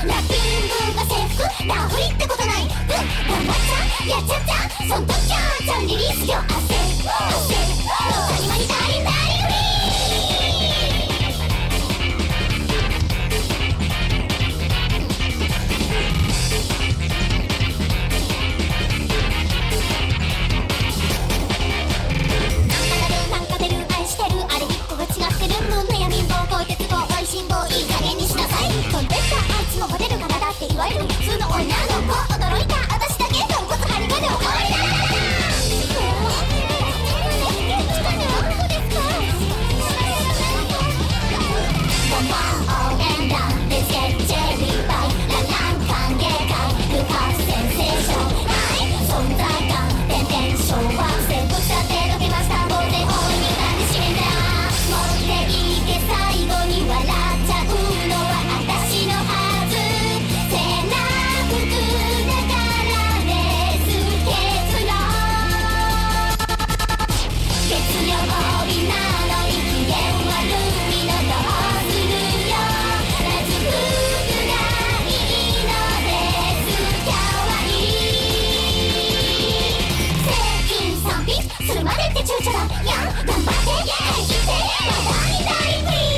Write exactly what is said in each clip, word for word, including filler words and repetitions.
ラッピングが制服ラフリってことない。うん頑張っちゃやっちゃっちゃそんときゃちゃんリリースよ。汗汗の谷間にダーリンダーリンフリー。なんか出るなんか出る愛してるあれ一個が違ってる。もう悩みん坊こいてつぼおいしん坊いい加減にしなさい。飛んでったあいつもモテる体っていわゆる普通の女の子。驚いた私だけ豚骨ハリガでおかわりだ。ボンボン応援団レスケッチェリーバイララン歓迎会部活センセーションはい存在感点々小惑星ぶち当てがけました当然大いになんで死んだ持っていけ最後に笑っちゃうのは私のはず。背中だからレス結論月曜日なのに機嫌悪いのどうするよ。ラジフグがいいのですかわいい。全員賛否するまでって躊躇だやん頑張って張り切ってまだに大フリ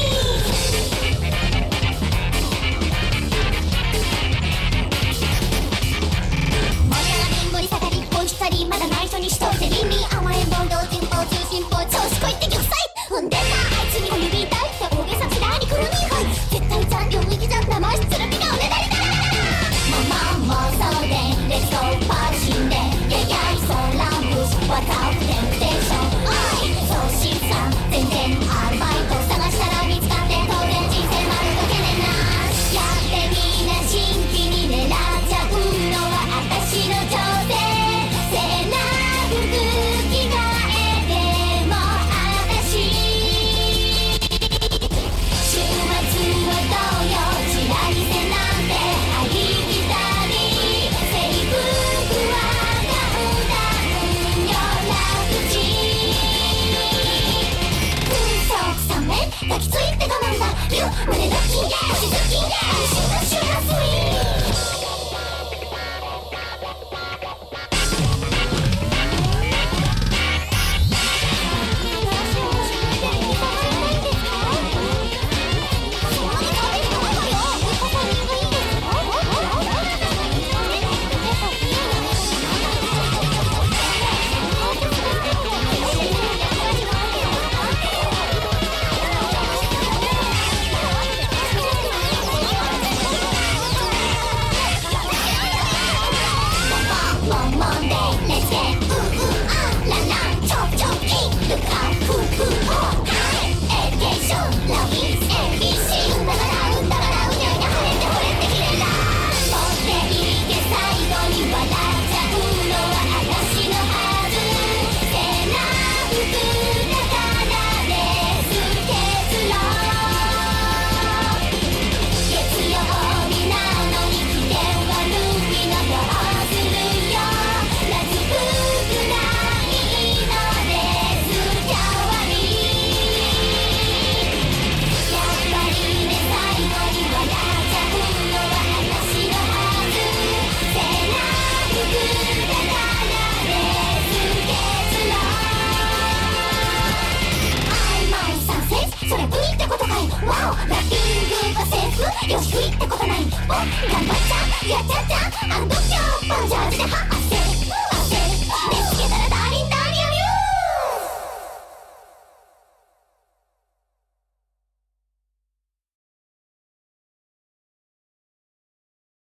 ー。盛り上がりんごに下がりこいしたりまだ内緒にしといて耳甘えん坊同人坊中心坊調子こいって玉砕踏んでんなあいつに小指痛いって大げさつらにくるみはい絶対ちゃん領域じゃん生しつるみがおねだりだ。ママ妄想でレッツゴーパーシンでややいソーランブスワタオテンプテーションおいそうしさん全然アルバイト探したら見つかって当然人生丸かけねんな。やってみな新規に狙っちゃうのは私の女性。セーラー服着替えても私週末はどうよチラリせなんてありきたり制服はカウンダウンよラクチ空想三面抱きついて我慢だよ胸ドッキン星ドッキン安心の週休み。ボンボンでレスケうんうんあラランチョキチョキルカフフホはいエデュケーションラビーズ エービーシー うんだからうんだからうにゃうにゃ晴れて惚れてきれいだ。持っていけ最後に笑っちゃうのは私のはず。セーラー服だからレス結論月曜日なのに機嫌悪いのどうするよ。ラジフグがいいのですかわいい。やっぱりね最後に笑っちゃうのは私のはず。セーラー服だからレス結論曖昧賛成それ V ってことかい。ワオラッピングが制服よし V ってことない。お頑張っちゃやっちゃっちゃあの今日バンジャージでは